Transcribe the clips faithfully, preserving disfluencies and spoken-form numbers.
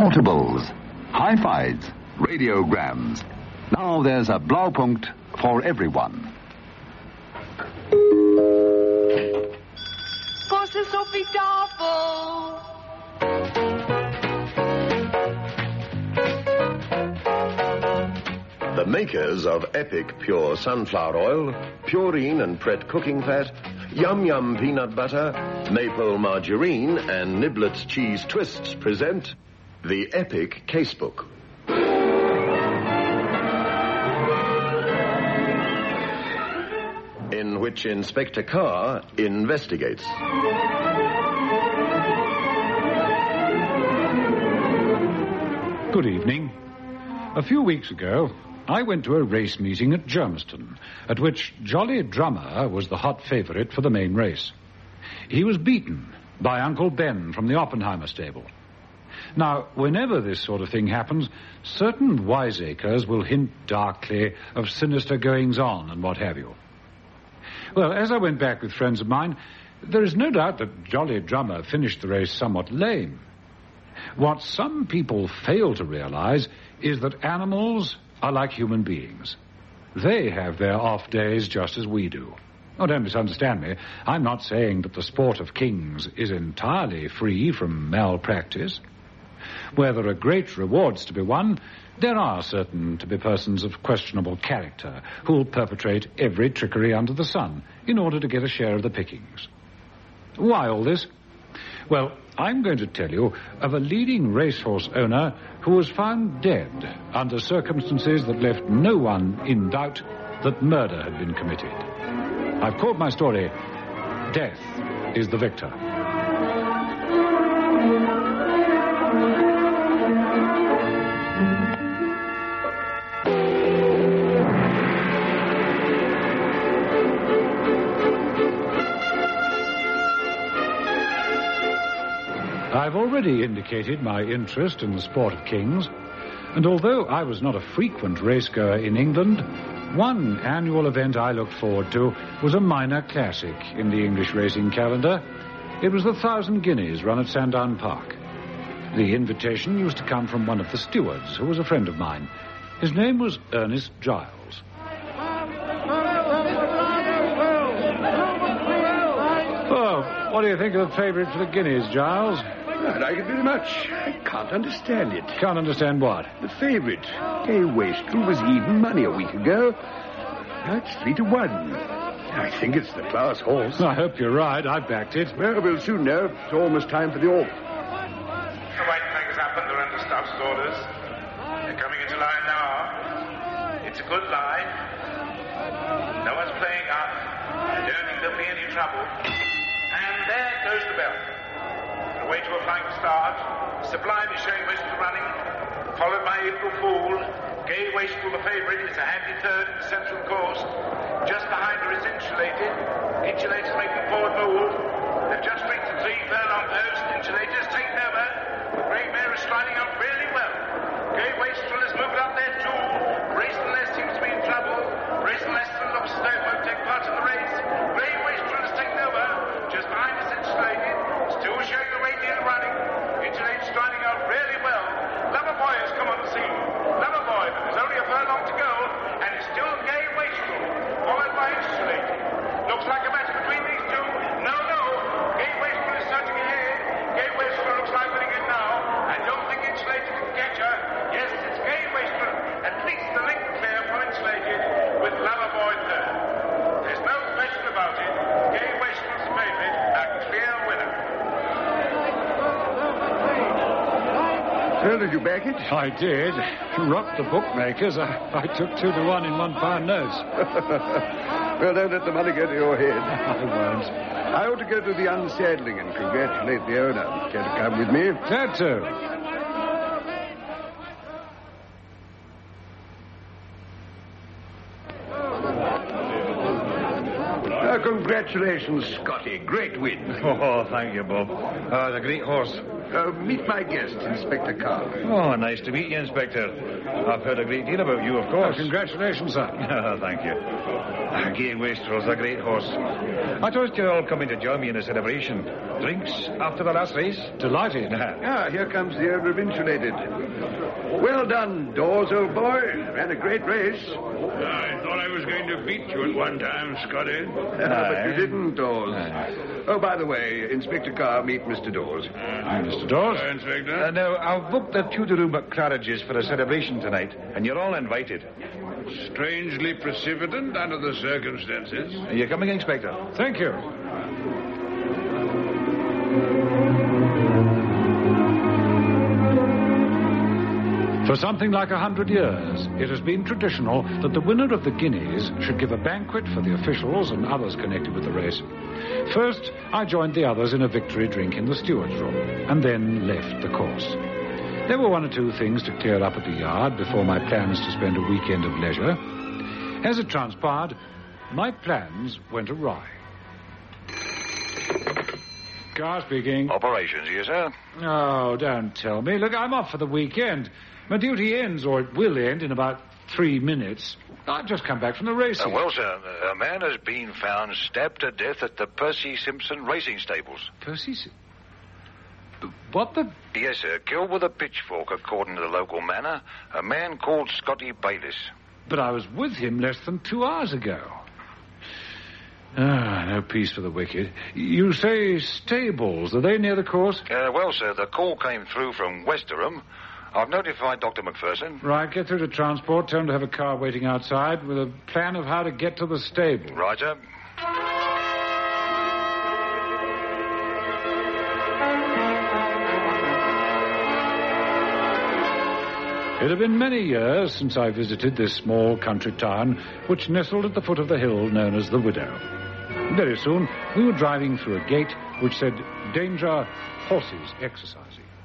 Notables, hi-fis, radiograms. Now there's a Blaupunkt for everyone. Was ist auf die Tafel? The makers of Epic Pure Sunflower Oil, Purine and Pret Cooking Fat, Yum Yum Peanut Butter, Maple Margarine, and Niblets Cheese Twists present the Epic Casebook. In which Inspector Carr investigates. Good evening. A few weeks ago, I went to a race meeting at Germiston, at which Jolly Drummer was the hot favourite for the main race. He was beaten by Uncle Ben from the Oppenheimer stable. Now, whenever this sort of thing happens, certain wiseacres will hint darkly of sinister goings-on and what have you. Well, as I went back with friends of mine, there is no doubt that Jolly Drummer finished the race somewhat lame. What some people fail to realize is that animals are like human beings. They have their off days just as we do. Oh, don't misunderstand me. I'm not saying that the sport of kings is entirely free from malpractice. Where there are great rewards to be won, there are certain to be persons of questionable character who'll perpetrate every trickery under the sun in order to get a share of the pickings. Why all this? Well, I'm going to tell you of a leading racehorse owner who was found dead under circumstances that left no one in doubt that murder had been committed. I've called my story, Death is the Victor. I've already indicated my interest in the sport of kings, and although I was not a frequent racegoer in England, one annual event I looked forward to was a minor classic in the English racing calendar. It was the Thousand Guineas run at Sandown Park. The invitation used to come from one of the stewards, who was a friend of mine. His name was Ernest Giles. Oh, what do you think of the favourite for the Guineas, Giles? I like it very much. I can't understand it. Can't understand what? The favourite, Gay Wastrel, was even money a week ago. Now it's three to one. I think it's the class horse. I hope you're right. I backed it. Well, we'll soon know. It's almost time for the off. The white flags up and they're under staff's orders. They're coming into line now. It's a good line. No one's playing up. I don't think there'll be any trouble. And there goes the bell. Away to a flying start. Sublime is showing most of the running, followed by April Fool. Gay Wastrel, the favourite, is a handy third in the central course. Just behind her is Insulated. Insulator's making forward move. They've just reached the three furlong post. Insulator's taken over. The grey mare is striding out really well. Gay Wastrel has moved up there too. Racing Less seems to be in trouble. Racing Less looks as though it won't take part in the race. Gray Wastrel has taken over. Just behind is Insulated. Still showing the way near running. Insulated striding out really well. Loverboy has come on the scene. Loverboy, but there's only a furlong to go, and it's still Gay Wastrel, followed by Insulated. Looks like a match between these two. No, no. Gay Wastrel is surging ahead. Gay Wastrel looks like winning it now. I don't think Insulated can catch her. Yes, it's Gay Wastrel. At least the link clear from Insulated with Loverboy third. There's no question about it. Gay Wastrel's favourite, a clear winner. So, did you back it? I did. Rocked the bookmakers. I, I took two to one in one pound notes. Well, don't let the money go to your head. I won't. I ought to go to the unsaddling and congratulate the owner. Care to come with me? Glad to. Now, Congratulations, Scotty. Great win. Oh, thank you, Bob. Uh, the great horse. Uh, meet my guest, Inspector Carr. Oh, nice to meet you, Inspector. I've heard a great deal about you, of course. Oh, congratulations, sir. Thank you. Gay Wastrel's a great horse. I trust you're all coming to join me in the celebration. Drinks after the last race? Delighted. Ah, here comes the air of insulated. Well done, Dawes, old boy. Ran a great race. I thought I was going to beat you at one time, Scotty. Uh, but you didn't, Dawes. Oh, by the way, Inspector Carr, meet Mister Dawes. Hi, Mister Dawes. Uh, Inspector. Uh, now, I've booked the Tudor room at Claridge's for a celebration tonight, and you're all invited. Strangely precipitant under the circumstances. Are you coming, Inspector? Thank you. For something like a hundred years, it has been traditional that the winner of the guineas should give a banquet for the officials and others connected with the race. First, I joined the others in a victory drink in the steward's room, and then left the course. There were one or two things to clear up at the yard before my plans to spend a weekend of leisure. As it transpired, my plans went awry. Carr speaking. Operations here, sir. Oh, don't tell me. Look, I'm off for the weekend. My duty ends, or it will end, in about three minutes. I've just come back from the racing. Uh, well, sir, a man has been found stabbed to death at the Percy Simpson Racing Stables. Percy Sim- What the... Yes, sir. Killed with a pitchfork, according to the local manor. A man called Scotty Bayliss. But I was with him less than two hours ago. Ah, no peace for the wicked. You say stables. Are they near the course? Uh, well, sir, the call came through from Westerham. I've notified Doctor McPherson. Right, get through to transport. Tell him to have a car waiting outside with a plan of how to get to the stable. Right, sir. It had been many years since I visited this small country town, which nestled at the foot of the hill known as the Widow. Very soon, we were driving through a gate which said, "Danger, horses exercising."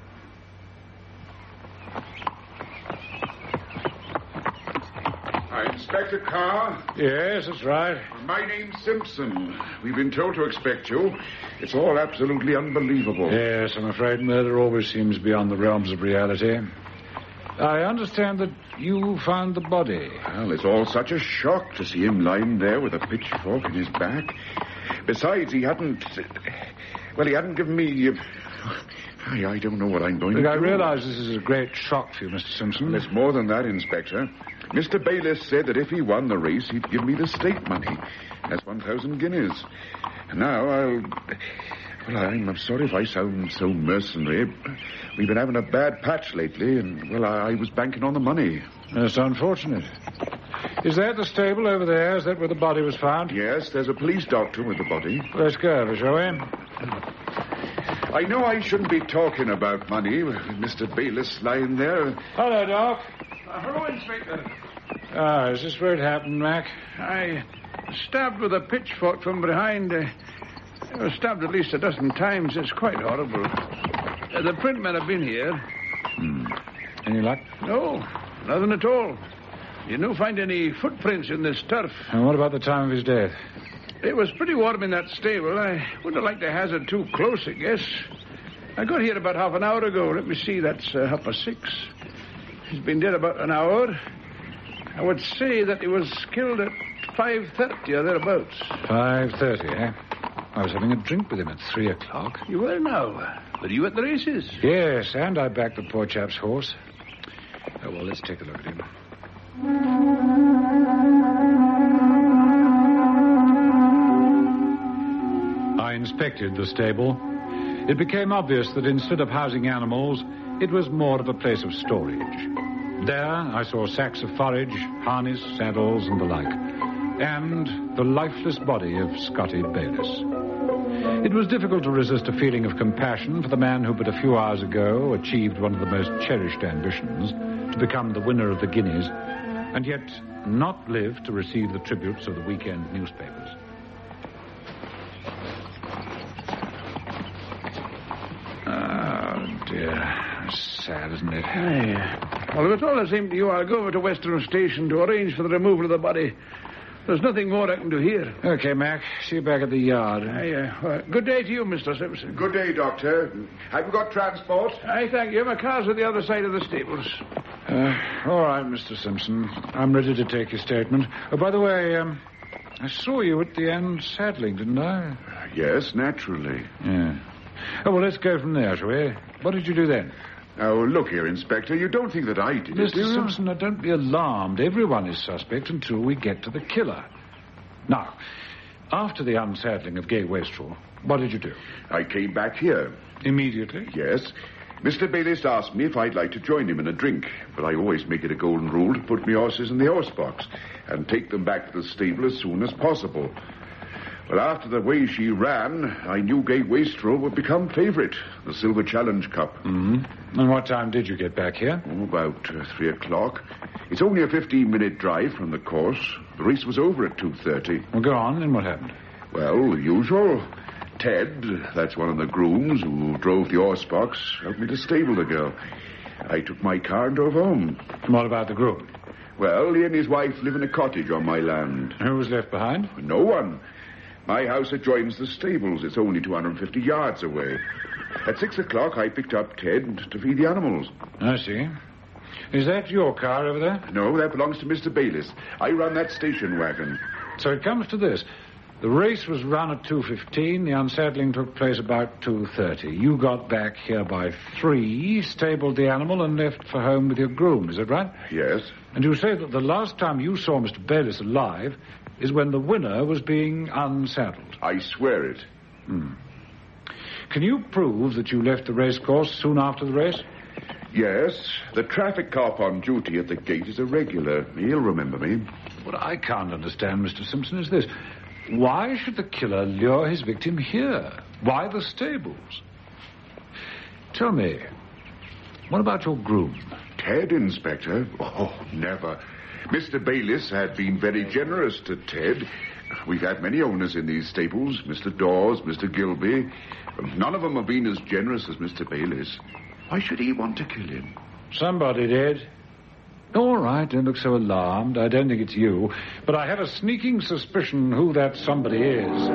Hi, Inspector Carr. Yes, that's right. My name's Simpson. We've been told to expect you. It's all absolutely unbelievable. Yes, I'm afraid murder always seems beyond the realms of reality. I understand that you found the body. Well, it's all such a shock to see him lying there with a pitchfork in his back. Besides, he hadn't... Well, he hadn't given me... Uh, I, I don't know what I'm going Look, to I do. realize this is a great shock for you, Mister Simpson. Well, it's more than that, Inspector. Mister Bayliss said that if he won the race, he'd give me the stake money. That's one thousand guineas. And now I'll... Well, I'm, I'm sorry if I sound so mercenary. We've been having a bad patch lately, and, well, I, I was banking on the money. That's unfortunate. Is that the stable over there? Is that where the body was found? Yes, there's a police doctor with the body. Let's go, shall we? I know I shouldn't be talking about money with Mister Bayliss lying there. Hello, Doc. Uh, hello, Inspector. Ah, is this where it happened, Mac? I stabbed with a pitchfork from behind. Uh, I was stabbed at least a dozen times. It's quite horrible. Uh, the printmen have been here. Hmm. Any luck? No, nothing at all. You don't find any footprints in this turf. And what about the time of his death? It was pretty warm in that stable. I wouldn't have liked to hazard too close, I guess. I got here about half an hour ago. Let me see, that's uh, half past six. He's been dead about an hour. I would say that he was killed at five thirty or thereabouts. five thirty, eh? I was having a drink with him at three o'clock. You were now. Were you at the races? Yes, and I backed the poor chap's horse. Oh, well, let's take a look at him. I inspected the stable. It became obvious that instead of housing animals, it was more of a place of storage. There, I saw sacks of forage, harness, saddles, and the like, and the lifeless body of Scotty Bayliss. It was difficult to resist a feeling of compassion for the man who but a few hours ago achieved one of the most cherished ambitions, to become the winner of the guineas, and yet not live to receive the tributes of the weekend newspapers. Oh, dear. Sad, isn't it? Aye. Well, if it's all the same to you, I'll go over to Westerham Station to arrange for the removal of the body. There's nothing more I can do here. Okay, Mac. See you back at the yard. Aye, uh, uh, good day to you, Mister Simpson. Good day, Doctor. Have you got transport? I thank you. My car's at the other side of the stables. Uh, all right, Mister Simpson. I'm ready to take your statement. Oh, by the way, um, I saw you at the end saddling, didn't I? Yes, naturally. Yeah. Oh, well, let's go from there, shall we? What did you do then? Now, look here, Inspector. You don't think that I did it, Mister do you? Simpson, now don't be alarmed. Everyone is suspect until we get to the killer. Now, after the unsaddling of Gay Wastrel, what did you do? I came back here. Immediately? Yes. Mister Bayliss asked me if I'd like to join him in a drink, but I always make it a golden rule to put my horses in the horse box and take them back to the stable as soon as possible. Well, after the way she ran, I knew Gay Wastrel would become favourite, the Silver Challenge Cup. Mm-hmm. And what time did you get back here? Oh, about uh, three o'clock. It's only a fifteen-minute drive from the course. The race was over at two thirty. Well, go on, and what happened? Well, the usual. Ted, that's one of the grooms who drove the horse box, helped me to stable the girl. I took my car and drove home. And what about the groom? Well, he and his wife live in a cottage on my land. Who was left behind? No one. My house adjoins the stables. It's only two hundred fifty yards away. At six o'clock, I picked up Ted to feed the animals. I see. Is that your car over there? No, that belongs to Mister Bayliss. I run that station wagon. So it comes to this. The race was run at two fifteen. The unsaddling took place about two thirty. You got back here by three, stabled the animal, and left for home with your groom. Is that right? Yes. And you say that the last time you saw Mister Bayliss alive is when the winner was being unsaddled. I swear it. Hmm. Can you prove that you left the racecourse soon after the race? Yes. The traffic cop on duty at the gate is a regular. He'll remember me. What I can't understand, Mister Simpson, is this. Why should the killer lure his victim here? Why the stables? Tell me, what about your groom? Ted, Inspector? Oh, never. Mister Bayliss had been very generous to Ted. We've had many owners in these stables, Mister Dawes, Mister Gilby. None of them have been as generous as Mister Bayliss. Why should he want to kill him? Somebody did. All right, don't look so alarmed. I don't think it's you. But I have a sneaking suspicion who that somebody is.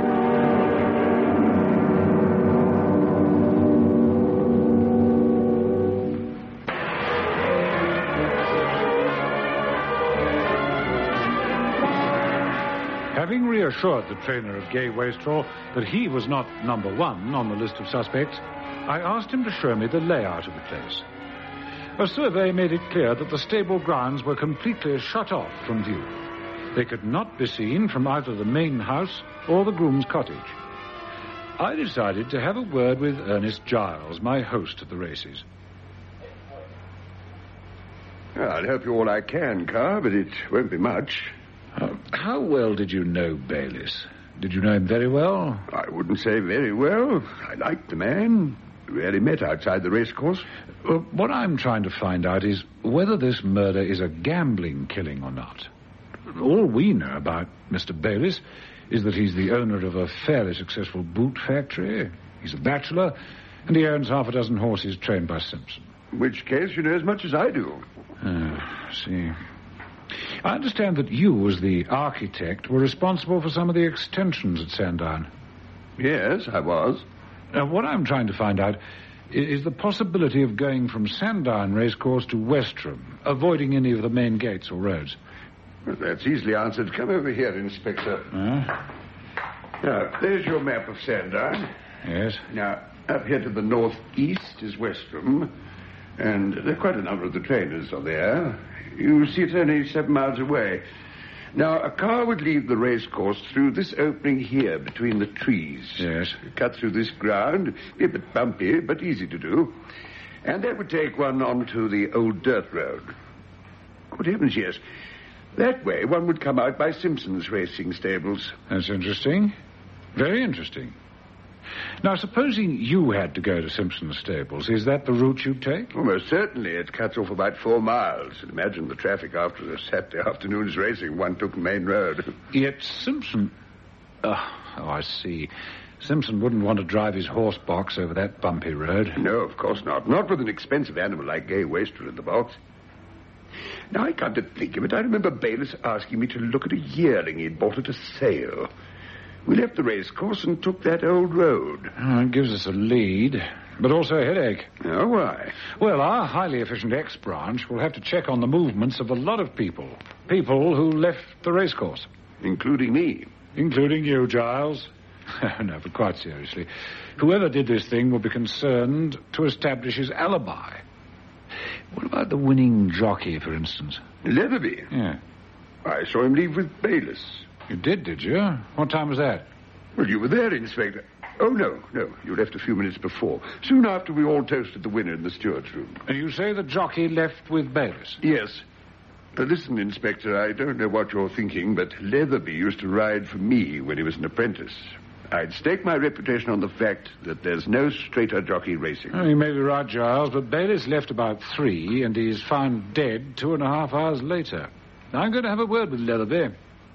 Having reassured the trainer of Gay Wastrel that he was not number one on the list of suspects, I asked him to show me the layout of the place. A survey made it clear that the stable grounds were completely shut off from view. They could not be seen from either the main house or the groom's cottage. I decided to have a word with Ernest Giles, my host at the races. I'll help you all I can, Carr, but it won't be much. Uh, how well did you know Bayliss? Did you know him very well? I wouldn't say very well. I liked the man. We rarely met outside the racecourse. Uh, what I'm trying to find out is whether this murder is a gambling killing or not. All we know about Mister Bayliss is that he's the owner of a fairly successful boot factory. He's a bachelor, and he owns half a dozen horses trained by Simpson. In which case, you know as much as I do. Uh, see... I understand that you, as the architect, were responsible for some of the extensions at Sandown. Yes, I was. Now, what I'm trying to find out is the possibility of going from Sandown Racecourse to Westerham, avoiding any of the main gates or roads. Well, that's easily answered. Come over here, Inspector. Huh? Now, there's your map of Sandown. Yes. Now, up here to the northeast is Westerham, and there are quite a number of the trainers are there. You see, it's only seven miles away. Now, a car would leave the racecourse through this opening here between the trees. Yes. Cut through this ground, be a bit bumpy, but easy to do. And that would take one onto the old dirt road. Good heavens, yes. That way, one would come out by Simpson's racing stables. That's interesting. Very interesting. Now, supposing you had to go to Simpson's stables, is that the route you'd take? Almost certainly. It cuts off about four miles. Imagine the traffic after a Saturday afternoon's racing. One took the main road. Yet Simpson... Oh, oh, I see. Simpson wouldn't want to drive his horse box over that bumpy road. No, of course not. Not with an expensive animal like Gay Wastrel in the box. Now, I got to think of it. I remember Bayliss asking me to look at a yearling he'd bought at a sale. We left the racecourse and took that old road. Oh, it gives us a lead, but also a headache. Oh, why? Well, our highly efficient X-branch will have to check on the movements of a lot of people. People who left the racecourse. Including me. Including you, Giles. No, but quite seriously. Whoever did this thing will be concerned to establish his alibi. What about the winning jockey, for instance? Leatherby? Yeah. I saw him leave with Bayliss. You did, did you? What time was that? Well, you were there, Inspector. Oh, no, no. You left a few minutes before. Soon after we all toasted the winner in the steward's room. And you say the jockey left with Bayliss? Yes. Uh, listen, Inspector, I don't know what you're thinking, but Leatherby used to ride for me when he was an apprentice. I'd stake my reputation on the fact that there's no straighter jockey racing. Oh, you may be right, Giles, but Bayliss left about three, and he's found dead two and a half hours later. Now, I'm going to have a word with Leatherby.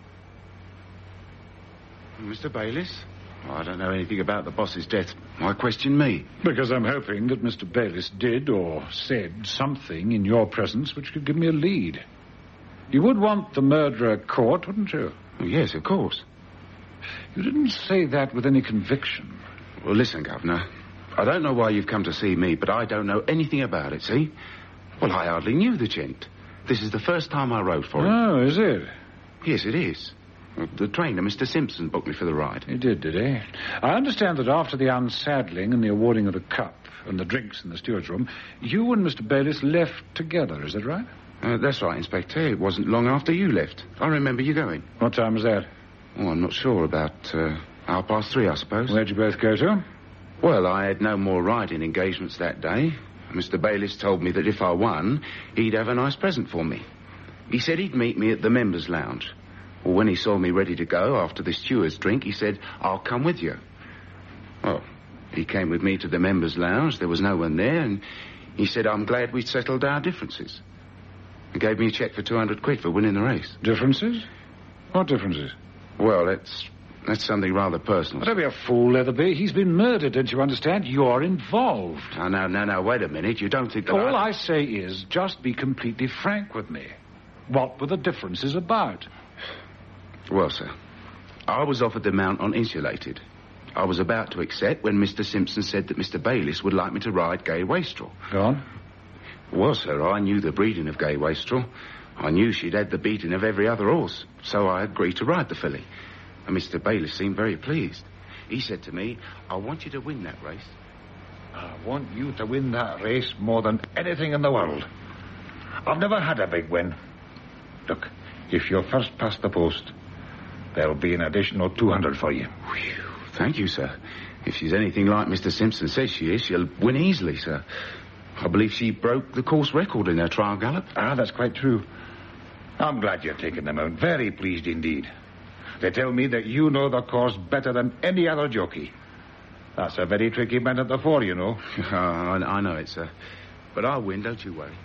Mister Bayliss? Oh, I don't know anything about the boss's death. Why question me? Because I'm hoping that Mister Bayliss did or said something in your presence which could give me a lead. You would want the murderer caught, wouldn't you? Oh, yes, of course. You didn't say that with any conviction. Well, listen, Governor. I don't know why you've come to see me, but I don't know anything about it, see? Well, I hardly knew the gent. This is the first time I rode for him. Oh, is it? Yes, it is. The trainer, Mister Simpson, booked me for the ride. He did, did he? I understand that after the unsaddling and the awarding of the cup and the drinks in the steward's room, you and Mister Bayliss left together, is that right? Uh, that's right, Inspector. It wasn't long after you left. I remember you going. What time was that? Oh, I'm not sure. About uh, half past three, I suppose. Where'd you both go to? Well, I had no more riding engagements that day. Mister Bayliss told me that if I won, he'd have a nice present for me. He said he'd meet me at the members' lounge. Well, when he saw me ready to go after the steward's drink, he said, I'll come with you. Well, he came with me to the members' lounge. There was no one there, and he said, I'm glad we'd settled our differences. He gave me a cheque for two hundred quid for winning the race. Differences? What differences? Well, that's that's something rather personal. Don't be a fool, Leatherby. He's been murdered, don't you understand? You're involved. Oh, no, no, no, wait a minute. You don't think that All I... I say is, just be completely frank with me. What were the differences about? Well, sir, I was offered the mount on Insulated. I was about to accept when Mister Simpson said that Mister Bayliss would like me to ride Gay Wastrel. Go on. Well, sir, I knew the breeding of Gay Wastrel. I knew she'd had the beating of every other horse, so I agreed to ride the filly. And Mister Bayliss seemed very pleased. He said to me, I want you to win that race. I want you to win that race more than anything in the world. I've never had a big win. Look, if you're first past the post, there'll be an additional two hundred for you. Whew, thank you, sir. If she's anything like Mister Simpson says she is, she'll win easily, sir. I believe she broke the course record in her trial gallop. Ah, that's quite true. I'm glad you're taking them out. Very pleased indeed. They tell me that you know the course better than any other jockey. That's a very tricky man at the fore, you know. uh, I, I know it, sir. But I'll win, don't you worry.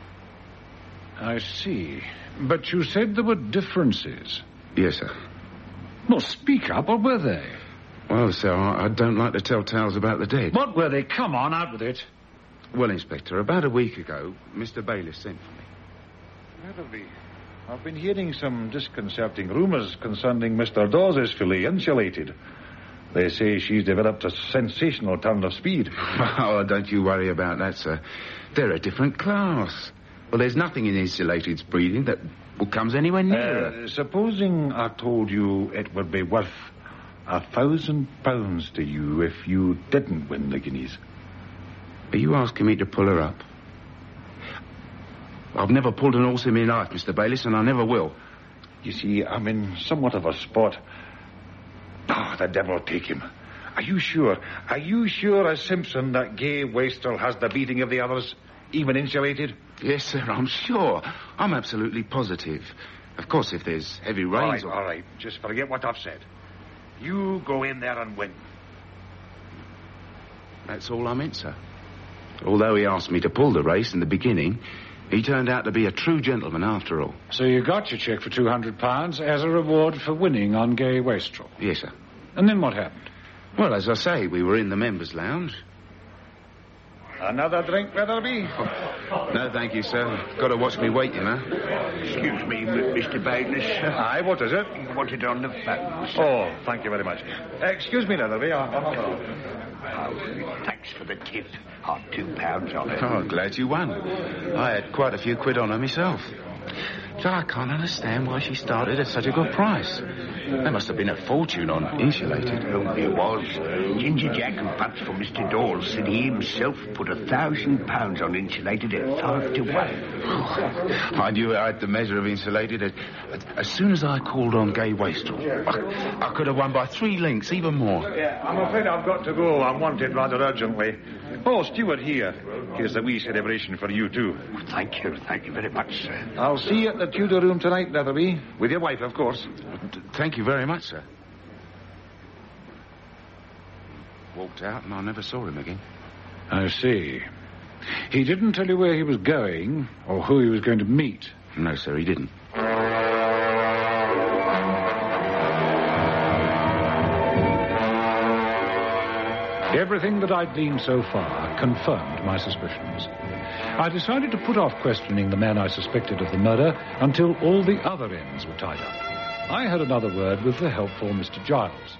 I see. But you said there were differences. Yes, sir. Well, speak up. What were they? Well, sir, I, I don't like to tell tales about the dead. What were they? Come on, out with it. Well, Inspector, about a week ago, Mister Bayliss sent for me. Leatherby, I've been hearing some disconcerting rumours concerning Mister Dawes' filly, Insulated. They say she's developed a sensational turn of speed. Oh, don't you worry about that, sir. They're a different class. Well, there's nothing in Insulated's breeding that comes anywhere near Uh, her. supposing I told you it would be worth a thousand pounds to you if you didn't win the guineas. Are you asking me to pull her up? I've never pulled an horse in my life, Mister Bayliss, and I never will. You see, I'm in somewhat of a spot. Ah, the devil take him. Are you sure? Are you sure as Simpson that Gay Wastrel has the beating of the others, even Insulated? Yes, sir, I'm sure. I'm absolutely positive. Of course, if there's heavy rains... All right, or... all right. Just forget what I've said. You go in there and win. That's all I meant, sir. Although he asked me to pull the race in the beginning, he turned out to be a true gentleman after all. So you got your cheque for two hundred pounds as a reward for winning on Gay Wastrel? Yes, sir. And then what happened? Well, as I say, we were in the members' lounge. Another drink, Weatherby? No, thank you, sir. Got to watch me weight, you know. Excuse me, Mister Bayliss. Aye, what is it? I want it on the phone, sir. Oh, thank you very much. Excuse me, Weatherby. I'm on the road. Oh, thanks for the tip. Oh, two pounds on it. Oh, glad you won. I had quite a few quid on her myself. So I can't understand why she started at such a good price. There must have been a fortune on insulated. Oh, there was. Ginger Jack and Butts for Mister Dawes said he himself put a thousand pounds on insulated at five to one. I knew I had the measure of insulated. As, as soon as I called on Gay Wastrel, I, I could have won by three lengths, even more. Yeah, I'm afraid I've got to go. I'm wanted rather urgently. Oh, Stewart here. Here's a wee celebration for you, too. Thank you. Thank you very much, sir. I'll see you at the Tudor room tonight, Weatherby. With your wife, of course. Thank you very much, sir. Walked out and I never saw him again. I see. He didn't tell you where he was going or who he was going to meet? No, sir, he didn't. Everything that I'd gleaned so far confirmed my suspicions. I decided to put off questioning the man I suspected of the murder until all the other ends were tied up. I had another word with the helpful Mister Giles.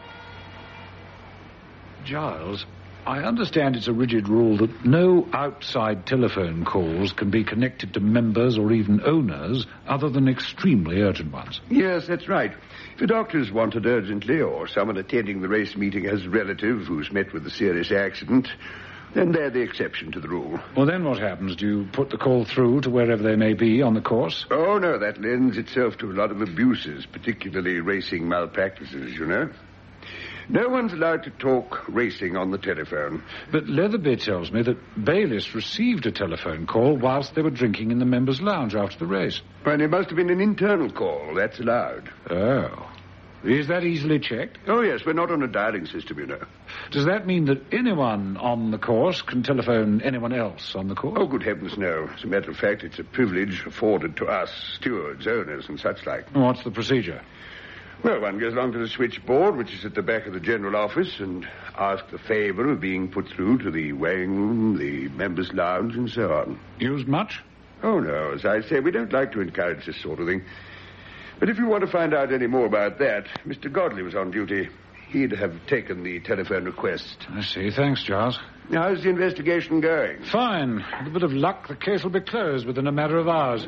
Giles, I understand it's a rigid rule that no outside telephone calls can be connected to members or even owners other than extremely urgent ones. Yes, that's right. If a doctor's wanted urgently or someone attending the race meeting has a relative who's met with a serious accident, then they're the exception to the rule. Well, then what happens? Do you put the call through to wherever they may be on the course? Oh, no, that lends itself to a lot of abuses, particularly racing malpractices, you know. No one's allowed to talk racing on the telephone. But Leatherby tells me that Bayliss received a telephone call whilst they were drinking in the members' lounge after the race. Well, it must have been an internal call. That's allowed. Oh. Is that easily checked? Oh, yes. We're not on a dialing system, you know. Does that mean that anyone on the course can telephone anyone else on the course? Oh, good heavens, no. As a matter of fact, it's a privilege afforded to us, stewards, owners, and such like. What's the procedure? Well, one goes along to the switchboard, which is at the back of the general office, and asks the favour of being put through to the weighing room, the members' lounge, and so on. Used much? Oh, no. As I say, we don't like to encourage this sort of thing. But if you want to find out any more about that, Mister Godley was on duty. He'd have taken the telephone request. I see. Thanks, Giles. Now, how's the investigation going? Fine. With a bit of luck, the case will be closed within a matter of hours.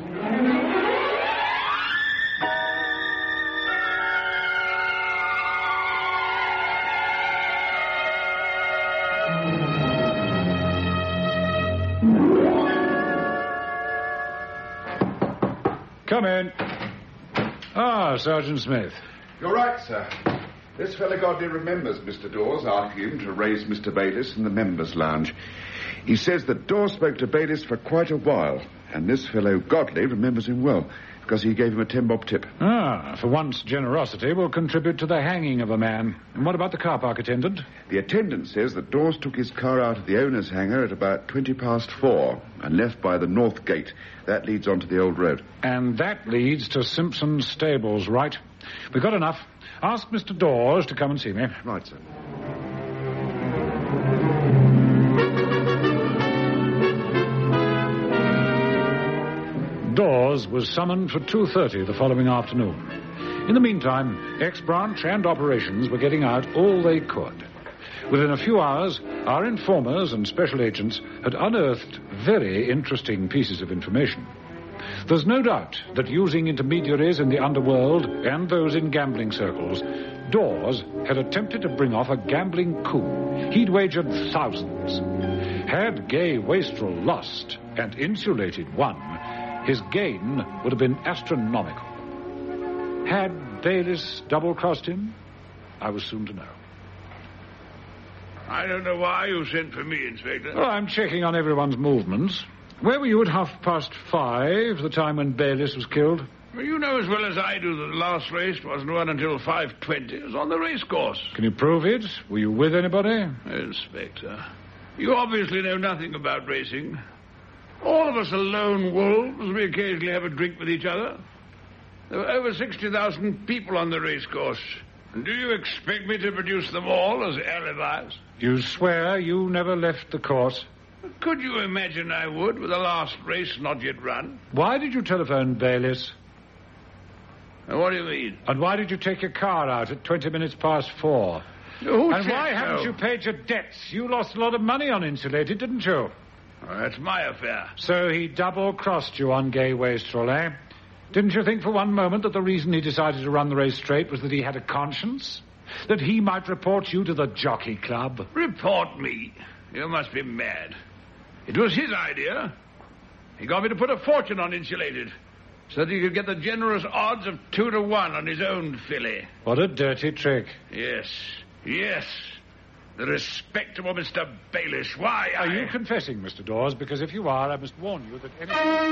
Come in. Ah, Sergeant Smith. You're right, sir. This fellow Godley remembers Mister Dawes asking him to raise Mister Bayliss in the members' lounge. He says that Dawes spoke to Bayliss for quite a while, and this fellow Godley remembers him well, because he gave him a ten bob tip. Ah, for once generosity will contribute to the hanging of a man. And what about the car park attendant? The attendant says that Dawes took his car out of the owner's hangar at about twenty past four and left by the north gate. That leads onto the old road. And that leads to Simpson's stables, right? We've got enough. Ask Mister Dawes to come and see me. Right, sir. Dawes was summoned for two thirty the following afternoon. In the meantime, X-Branch and operations were getting out all they could. Within a few hours, our informers and special agents had unearthed very interesting pieces of information. There's no doubt that using intermediaries in the underworld and those in gambling circles, Dawes had attempted to bring off a gambling coup. He'd wagered thousands. Had Gay Wastrel lost and Insulated won, his gain would have been astronomical. Had Bayliss double-crossed him? I was soon to know. I don't know why you sent for me, Inspector. Oh, I'm checking on everyone's movements. Where were you at half past five, the time when Bayliss was killed? Well, you know as well as I do that the last race wasn't won until five twenty. It was on the race course. Can you prove it? Were you with anybody? Inspector, you obviously know nothing about racing. All of us are lone wolves. We occasionally have a drink with each other. There were over sixty thousand people on the race course. And do you expect me to produce them all as alibis? You swear you never left the course? Could you imagine I would, with the last race not yet run? Why did you telephone Bayliss? What do you mean? And why did you take your car out at twenty minutes past four? Who and said why so? haven't you paid your debts? You lost a lot of money on Insulated, didn't you? Well, that's my affair. So he double-crossed you on Gay Wastrel, eh? Didn't you think for one moment that the reason he decided to run the race straight was that he had a conscience? That he might report you to the Jockey Club? Report me? You must be mad. It was his idea. He got me to put a fortune on Insulated so that he could get the generous odds of two to one on his own filly. What a dirty trick. Yes, yes. The respectable Mister Bayliss. Why, Are I... you confessing, Mister Dawes? Because if you are, I must warn you that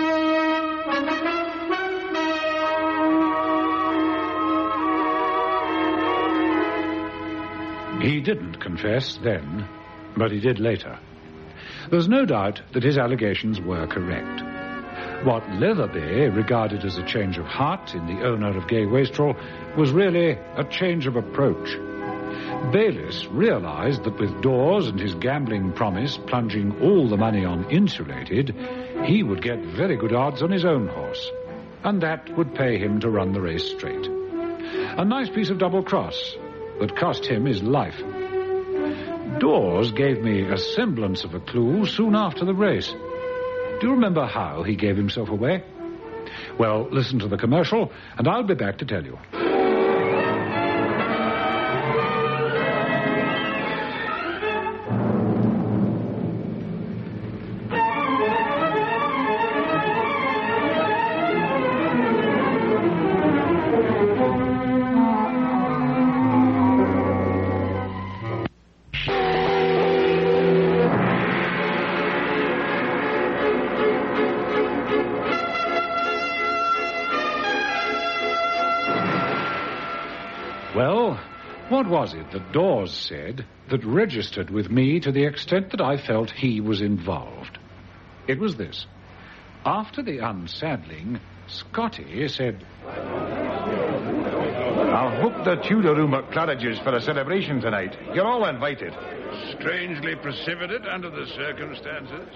any... He didn't confess then, but he did later. There's no doubt that his allegations were correct. What Leatherby regarded as a change of heart in the owner of Gay Wastrel was really a change of approach. Bayliss realized that with Dawes and his gambling promise plunging all the money on Insulated, he would get very good odds on his own horse, and that would pay him to run the race straight. A nice piece of double cross that cost him his life. Dawes gave me a semblance of a clue soon after the race. Do you remember how he gave himself away? Well, listen to the commercial, and I'll be back to tell you. Well, what was it that Dawes said that registered with me to the extent that I felt he was involved? It was this. After the unsaddling, Scotty said... I'll book the Tudor room at Claridge's for a celebration tonight. You're all invited. Strangely precipitate under the circumstances.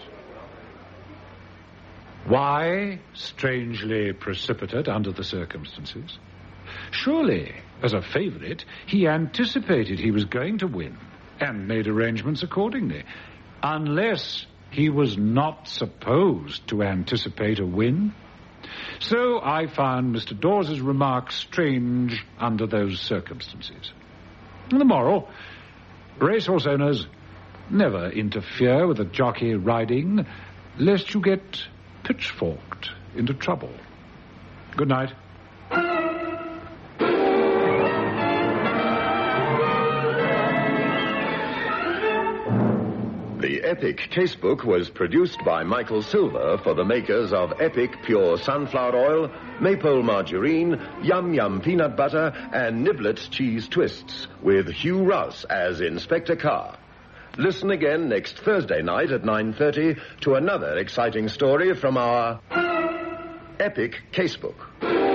Why strangely precipitate under the circumstances? Surely, as a favourite, he anticipated he was going to win and made arrangements accordingly. Unless he was not supposed to anticipate a win. So I found Mister Dawes's remarks strange under those circumstances. And the moral, racehorse owners never interfere with a jockey riding lest you get pitchforked into trouble. Good night. The Epic Casebook was produced by Michael Silver for the makers of Epic Pure Sunflower Oil, Maypole Margarine, Yum Yum Peanut Butter, and Niblets Cheese Twists, with Hugh Rouse as Inspector Carr. Listen again next Thursday night at nine thirty to another exciting story from our Epic Casebook.